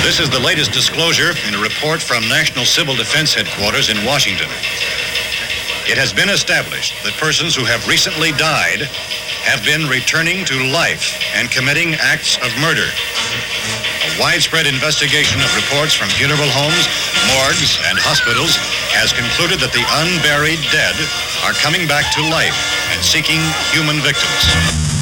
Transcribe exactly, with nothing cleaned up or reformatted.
This is the latest disclosure in a report from National Civil Defense Headquarters in Washington. It has been established that persons who have recently died have been returning to life and committing acts of murder. A widespread investigation of reports from funeral homes, morgues, and hospitals has concluded that the unburied dead are coming back to life and seeking human victims.